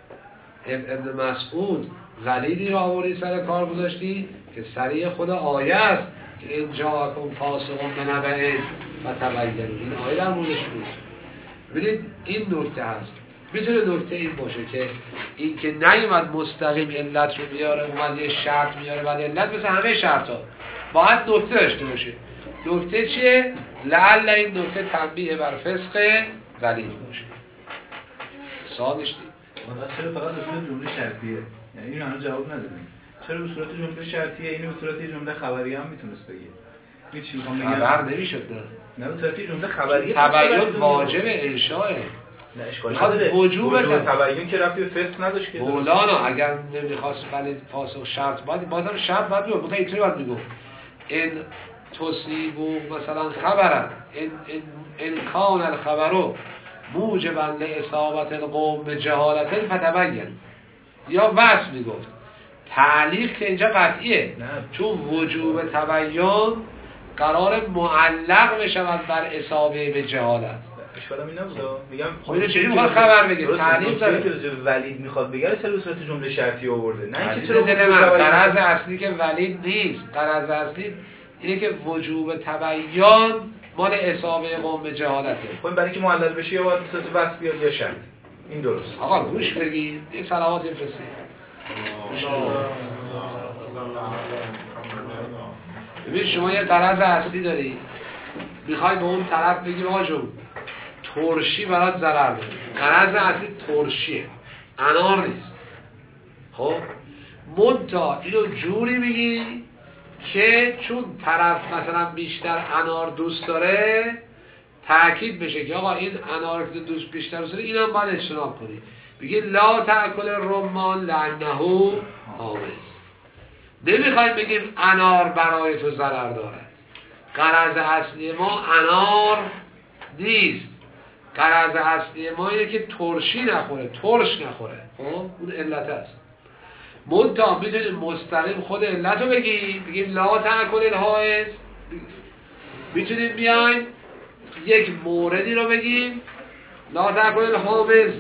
ابن مسعود ولیدی رو آوردی سر کار گذاشتی که سریع خود آیه است که این جاءکم فاسق بنبأ فتبینوا. این آیه در موردش بود. ببینید این نکته هست. میتونه نکته این باشه که این که نیومد مستقیم علت رو بیاره اومد یه شرط میاره بعد علت مثل همه شرط ها باید نکته داشته باشه. نکته چیه؟ لعل این نکته تنبیه بر فسق ولید باشه. سوال داشتی؟ چرا فقط به صورت جمله شرطیه؟ یعنی این هنوز جواب ندادیم. چرا به صورت جمله شرطیه؟ اینو به صورت جمله خبری هم میتونست بگه. این چی میخوام بگم؟ خبر نمیشد نه. نه به صورت جمله خبری تبیین واجب انشاءه. نه اشکالی نداره. وجوب تبیین که رفتی به فسق نداشت که. مولانا اگر نمیخواست ولی فاسق شرط بازم شرط بعد میگه مثلا اینطوری باید میگه ان تصیبو مثلا خبرن ان کان الخبرو موجبا لاصابت القوم بجهالت فتبین. یا وصف میگفت تعلیق که اینجا قطعیه چون وجوب تبین قرار معلق بشود بر اصابه به جهالت. اشکالم این نبود. میگم خب اینو چجوری میخواد خبر بگه؟ تعلیق داره که ولید میخواد بگه چرا به صورت جمله شرطی آورده؟ نه اینکه چرا غرض اصلی که ولید نیست. غرض اصلی اینه که وجوب تبین مال اصابه قوم به جهالته. خب برای اینکه معلل بشه یا باید به صورت وصف بیاد یا شرط. این درست. آقا گوش بگید یه صلوات بفرستید. ببین شما یه غرض اصلی داری میخوای به اون طرف بگی آقا جون ترشی برات ضرر داره. غرض اصلی ترشیه انار نیست. خب منتها اینو جوری میگی که چون طرف مثلا بیشتر انار دوست داره تأکید بشه که آقا این انار که دوست بیشتر دوست داره اینم باید اجتناب کنی. بگی لا تأکل الرمان لانه حامض. نمیخوایم بگیم انار برای تو ضرر دارد. غرض اصلی ما انار نیست. غرض اصلی ما اینه که ترشی نخوره ترش نخوره. خب اون علت است. منتها میتونیم مستقیم خود علت رو بگیم لا تأکل الحائض. میتونیم بیایم یک موردی رو بگیم لا تأکل الحامض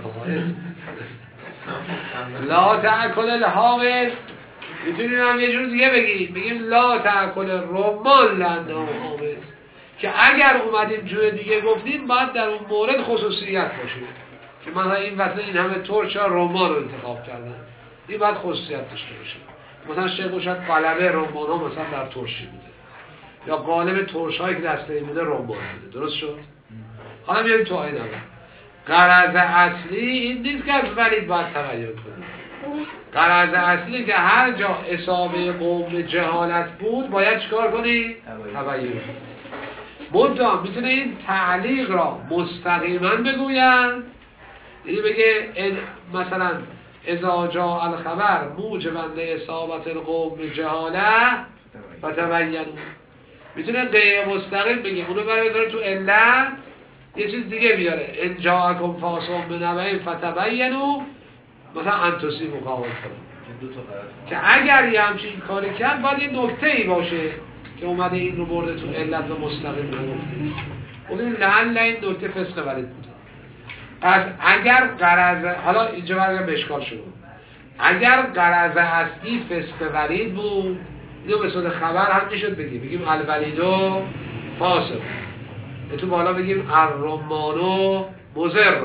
لا تأکل الحامض. میتونیم هم یه جور دیگه بگیم لا تأکل الرمان لانه حامض که اگر اومدیم جور دیگه گفتیم باید در اون مورد خصوصیت باشه که مثلا این وقت این همه ترش ها رمان رو انتخاب کردن این باید خصوصیت داشته باشه. مثلا شیخ شاید قالب رمان ها مثلا در ترشی بوده یا قالب ترش هایی که دسته بوده رمان بوده. درست شد؟ حالا بیاریم تو آیه نبود. غرض اصلی این نیست که از ولید باید تبیین کنیم. غرض اصلی که هر جا اصابه قوم جهالت بود باید چیکار کنی؟ تبیین. منتها میتونه این تعلیق را مستقیما بگوین. یعنی بگه مثلا اذا جاء الخبر موجبا لاصابت القوم بجهالت فتبینوا. میتونه غیر مستقیم بگه اونو برای تو علت یه چیز دیگه بیاره ان جاءکم فاسق بنبأ فتبینوا مثلا انتوسی مقابل کنه که اگر یه همچین کاری کرد باید یه نکته‌ای باشه که اومده این رو برده تو علت و مستقیم نگفته. اون لعل این نکته فسق ولید بوده. پس اگر غرض حالا اینجا برگم به اشکال شد اگر غرض اصلی فسق ولید بود اینو به صورت خبر هم میشد بگیم الولیدو فاسق، تو بالا بگیم الرمانو مضر،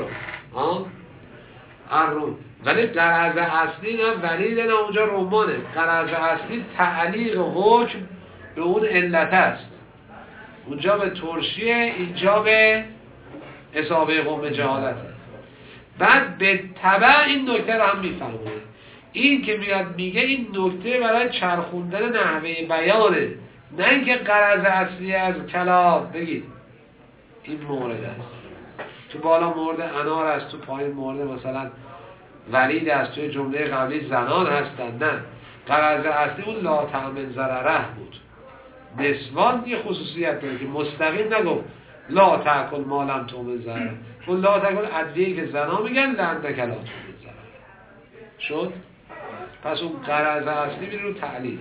الرم، ولی غرض اصلی نه ولید نه اونجا رمانه، غرض اصلی تعلیق حکم به اون علت است، اونجا به ترشیه، اینجا به اصابه قوم جهالته. بعد به تبع این نکته رو هم میفهمونه، این که میاد میگه این نکته برای چرخوندن نحوه بیانه، نه اینکه غرض اصلی از کلام بگید این مورد است. تو بالا مورد انار است، تو پایین مورد مثلا ولید است، توی جمله قبلی زنان هستند. نه، غرض اصلی اون لا تعمل ضرره بود. نسوان یه خصوصیت داره که مستقیم نگفت لا تاکل ما لم تعمل ضرره، اون لا تاکل ادویه‌ای که زنا میگن لعنتک لا تعمل ضرره شد. پس اون غرض اصلی میره رو تعلیل.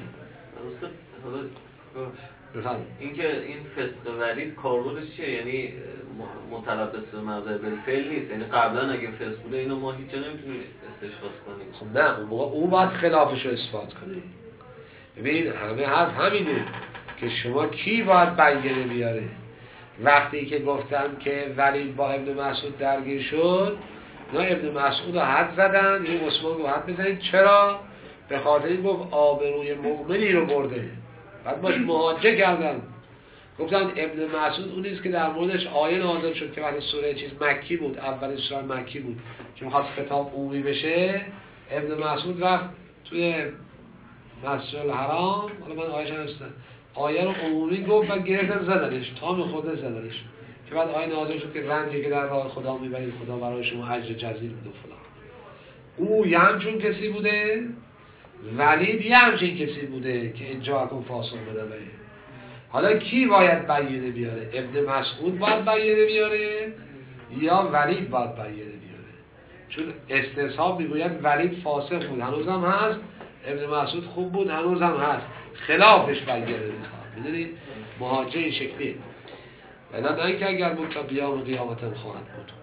این که این فسق ولید کاربردش چیه؟ یعنی متلبس به مبدأ بالفعل نیست، یعنی قبلا اگه فسق بوده اینو ما هیچ جا نمیتونیم استشخاص کنیم. خب نه، اون موقع اون باید خلافش رو اثبات کنیم. ببینید همه حرف همینه که شما کی باید بیانه بیاره. وقتی که گفتم که ولید با ابن مسعود درگیر شد، نه ابن مسعود رو حد زدن، این عثمان رو حد بزنید. چرا؟ به خاطر این گفت آبروی مؤمنی رو برده، بعد باش مواجه کردن. گفتن ابن مسعود اون نیست که در موردش آیه نازل شد که وقتی سوره چیز مکی بود، اول سوره مکی بود که می‌خواست خطاب عمومی بشه، ابن مسعود رفت توی مسجد الحرام، حالا من آیه‌اش نمی‌دونم، آیه رو عمومی گفت و گرفتن زدنش، تا می‌خورد زدنش، که بعد آیه نازل شد که رنجی که در راه خدا می‌برید خدا برای شما اجر جزیل میده فلان. او یه همچون کسی بوده، ولید یه همچین کسی بوده که جاءکم فاسق بنبأ. حالا کی باید بیانه بیاره؟ ابن مسعود باید بیانه بیاره یا ولید باید بیانه بیاره؟ چون استصحاب میگوید ولید فاسق بود، هنوزم هست، ابن مسعود خوب بود، هنوزم هست، خلافش بیانه میخواد. میدونید مهاجه این شکلیه، ولی نه اینکه اگر بود تا بیام قیامت هم خواهد بود.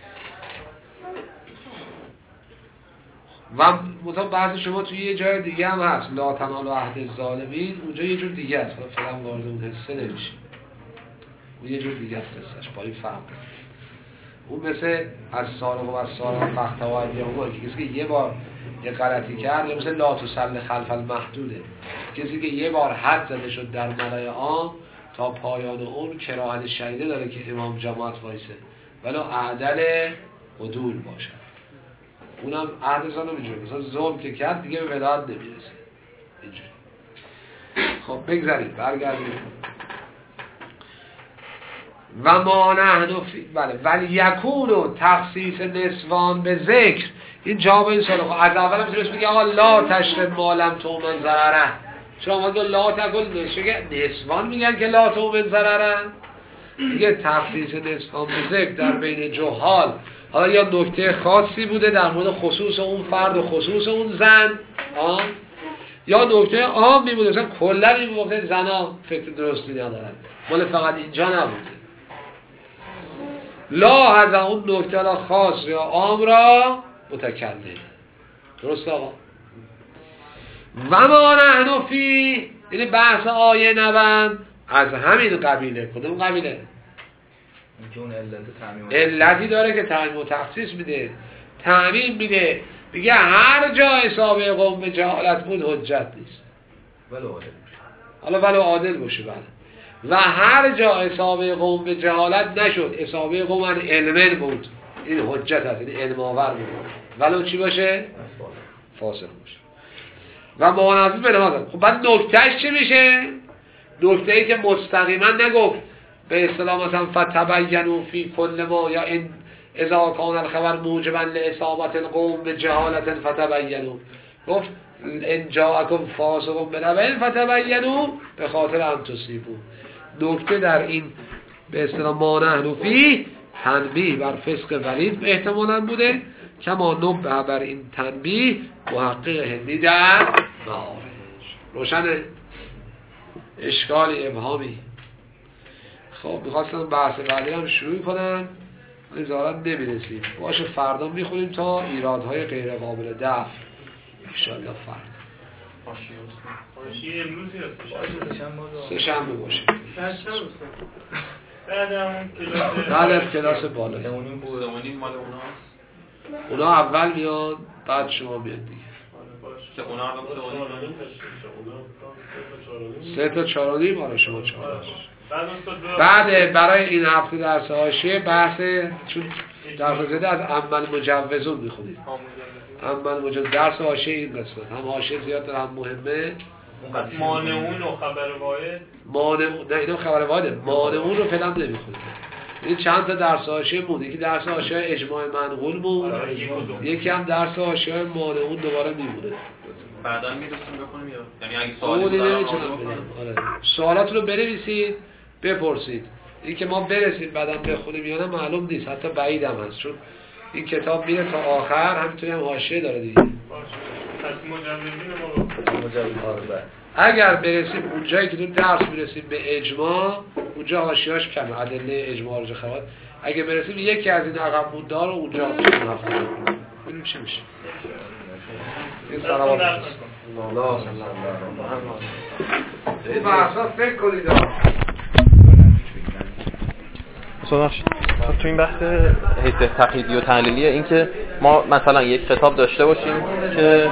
و مثلا بحث شما توی یه جای دیگه هم هست، لا تنالوا عهد الظالمین، اونجا یه جور دیگه است، فعلا وارد اون حسه نمیشه، اون یه جور دیگه است قصهش، با این فرق. اون مثل از سارق و از سارق فختواد یا اون که کسی که یه بار یه غلطی کرد، یا مثل لا تصلی خلف المحدوده، کسی که یه بار حد زده شد در ملای عام تا پایان اون کراهت شدیده داره که امام جماعت وایسه ولو اعدل عدول باشه. اونم عهد زن نمیجوره، مثلا ظلم که کرد دیگه به ولایت نمیرسه اینجوری. خب بگذارید برگردیم. و ما نحن فی بله ولی یکون و تخصیص نسوان به ذکر، این جواب این سوال. از اول هم میتونست بگه آقا لا تشرب مالم تومن ضرره، چون ما لا تقل نسوان میگن که لا تومن ضرره، دیگه تخصیص نسوان به ذکر در بین جهال، حالا یا نکته خاصی بوده در مورد خصوص اون فرد و خصوص اون زن، یا نکته عامی بوده، مثلا کلا این موقع زنا فکر درستی ندارن، مال فقط اینجا نبوده. لا از اون نکته خاص یا عام را متکلم. درست آقا؟ و ما نحن فی، یعنی بحث آیه 90 از همین قبیله. کدوم قبیله؟ جون علتی داره که تعمیم و تخصیص میده، تعمیم میده، میگه هر جا اصابه قوم به جهالت بود حجت نیست، ولو عادل باشه. حالا ولو عادل باشه بله. و هر جا اصابه قوم به جهالت نشد، اصابه قوم ان علمن بود، این حجت هست، این علم آور بود، ولو چی باشه؟ فاسق باشه. و معنی به لحاظ. خب بعد نکتهش چی میشه؟ نکته‌ای که مستقیما نگفت به اصطلاح مثلا فتبینوا فی کل ما، یا این اذا کان الخبر موجبا لاصابه القوم بجهالت فتبینوا، گفت ان جاءکم فاسق بنبأ فتبینوا به خاطر ان تصیبوا. نکته در این به اصطلاح ما نحن فی تنبیه بر فسق ولید احتمالاً بوده، کما نبه بر این تنبیه محقق هندی در معارج. روشنه؟ اشکال ابهامی. خب میخواستم بحث بعدی هم شروع کنم، ولی ظاهراً نمیرسیم، باشه فردا میخونیم تا ایرادهای غیر قابل دفع. انشاءالله فردا. حاشیه امروزی هستش. سه شنبه باشه. بعد همون کلاس بعد کلاس بالا. 3:30 مال اوناست. اونا اول میاد بعد شما بیاد دیگه. که اونا هم 3 تا 4:30 آره شما 4. بعد برای این هفته درس حاشیه بحث چون درس زده از عمل مجوزون میخونید. عمل مجوز درس حاشیه این قسمت هم حاشیه زیاد داره هم مهمه. مانعون و خبر واحد نه اینو خبر واحده. مانعون رو فعلا نمیخونید. این چند تا درس حاشیه بود. یکی درس حاشیه اجماع منقول بود. یکی هم درس حاشیه مانعون دوباره میمونه. بعدا میرسیم بخونیم یعنی اگه سوالی آره. سوالاتون رو بنویسید بپرسید. این که ما برسیم بعدم بخونیم یا نه معلوم نیست، حتی بعید هم هست، چون این کتاب میره تا آخر، همینطوری هم حاشیه داره دیگه. اگر برسیم اونجایی که تو درس میرسیم به اجماع، اونجا حاشیه‌اش کمه، ادله اجماع رو خواهد. اگه برسیم یکی از این عقب مونده رو اونجا ببینیم چی میشه. این صلوات الله این بحثا فکر کنید. تو این بحث حیثیت تقییدی و تعلیلیه، این که ما مثلا یک کتاب داشته باشیم که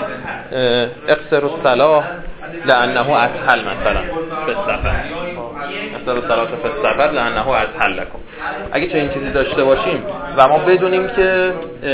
اقصر الصلاة لانه اسهل مثلا فی السفر، اقصر الصلاة فی السفر لانه اسهل لكم. اگه چه این چیزی داشته باشیم و ما بدونیم که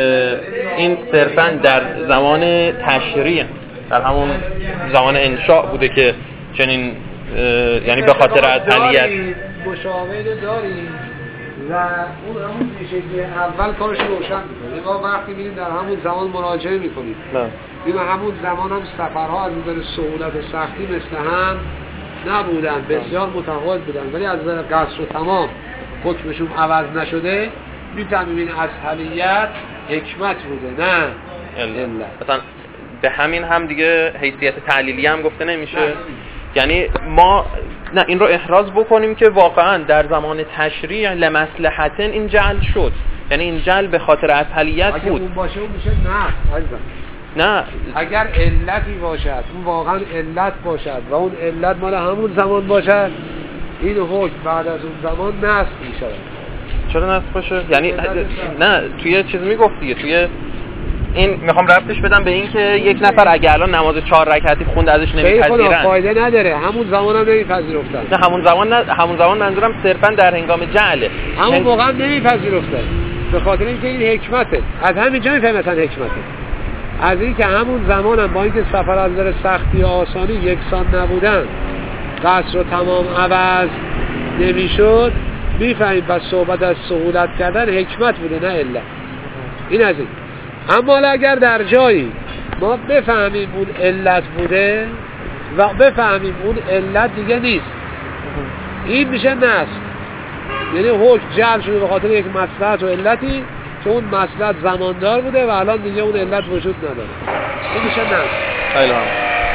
این صرفا در زمان تشریع، در همون زمان انشاء بوده که چنین یعنی به خاطر اسهلیت مشاوره داریم و اون همون میشه که اول کارش روشن میکنه. ما وقتی میریم در همون زمان مراجعه میکنیم، این همون زمان هم سفرها از نظر سهولت و سختی مثل هم نبودن، بسیار متفاوت بودن، ولی از نظر قصر و تمام حکمشون عوض نشده. میتونیم این اسهلیت حکمت بوده نه علت. مثلا به همین هم دیگه حیثیت تعلیلی هم گفته نمیشه. یعنی ما نه این رو احراز بکنیم که واقعا در زمان تشریع لمصلحتن این جعل شد، یعنی این جعل به خاطر اسهلیت بود. اگه اون باشه اون میشه نه عزیزم. نه اگر علتی باشد، اون واقعا علت باشد و اون علت مال همون زمان باشد، این حکم بعد از اون زمان نسخ میشه. چرا نسخ باشه؟ یعنی نه توی چیز میگفت دیگه، توی این میخوام ربطش بدم به این که یک نفر اگه الان نماز 4 رکعتی خونده ازش نمیپذیرن، فایده نداره، همون زمان هم نمیپذیرفتن. نه همون زمان منظورم صرفا در هنگام جعله، همون موقع هم نمیپذیرفتن به خاطر اینکه این حکمته. از همینجا میفهمن حکمته، از این که همون زمان هم با اینکه سفر از نظر سختی و آسانی یکسان نبودن، قصر و تمام عوض نمیشد، میفهمیم پس صحبت از سهولت کردن حکمت بوده نه علت. این از این. اما اگر در جایی ما بفهمیم اون علت بوده و بفهمیم اون علت دیگه نیست، این میشه نسخ. یعنی حکم جعل شده به خاطر یک مصلحت و علتی که اون مصلحت زماندار بوده و الان دیگه اون علت وجود نداره، این میشه نسخ. خیلی هم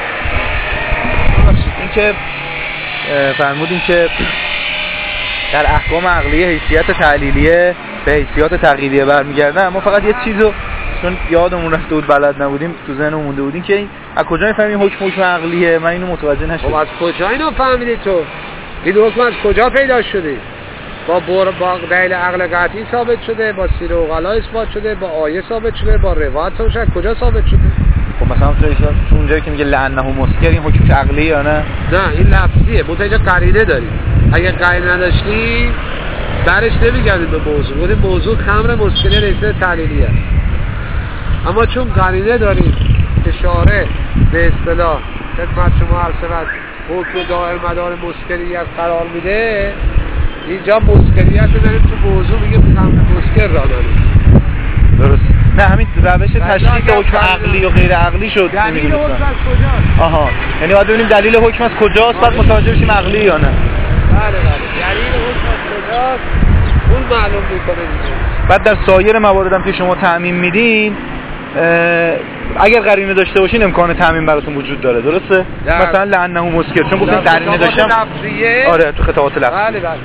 این که فرمودیم که در احکام عقلیه حیثیت تعلیلیه به حیثیت تقییدیه برمیگردن. ما فقط یه چیزو چون یادمون رفته بود بلد نبودیم تو ذهنمون مونده بودیم که این از کجا میفهمیم حکم عقلیه؟ من اینو متوجه نشدم. خب از کجا اینو فهمیدی تو؟ این حکم از کجا پیدا شده؟ با دلیل عقل قطعی ثابت شده، با سیر و غلا اثبات شده، با آیه ثابت شده، با روایت ثابت شده. کجا ثابت شده؟ خب مثلا تو اونجایی که میگه لعنه مسکر، این حکم عقلیه یا نه؟ نه این لفظیه، متوجه قرینه داری. اگه قرینه نداشتی برش نمیگردیم به موضوع، ولی موضوع خمر مسکری حیثیت تعلیلیه. اما چون قرینه داریم که شارع به اصطلاح خدمت شما عرض شود حکم دائر مدار مسکریت قرار میده، اینجا مسکریت رو داریم تو موضوع میگه خمر مسکر را داریم. درست. نه همین روش تشخیص حکم عقلی و غیر عقلی شد. دلیل حکم از کجاست؟ آها، یعنی باید ببینیم دلیل حکم از کجاست بعد متوجه بشیم عقلی یا نه. بله دلیل حکم از کجاست اون معلوم میکنه دیگه. بعد در سایر مواردم که شما تعمیم میدین اگر قرینه داشته باشین امکان تعمیم براتون وجود داره، درسته؟ مثلا لعنه مسکر چون گفتین قرینه داشتم. آره تو خطابات لفظیه. بله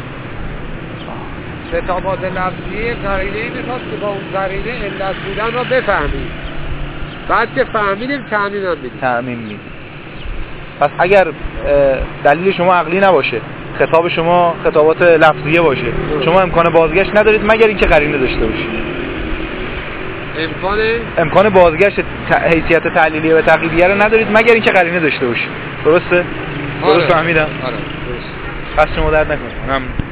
خطابات لفظیه قرینه میخواد که با اون قرینه علت بودن را بفهمید. بعد که فهمیدیم تعمیم هم میدیم. تعمیم میدیم. پس اگر دلیل شما عقلی نباشه، خطاب شما خطابات لفظیه باشه، شما امکان بازگشت ندارید مگر اینکه قرینه داشته باشید. امکان بازگشت حیثیت تعلیلیه و تقییدیه رو ندارید مگر اینکه قرینه داشته باشید. درسته؟ درست فهمیدم؟ آره درست. پس شما درد نکنید.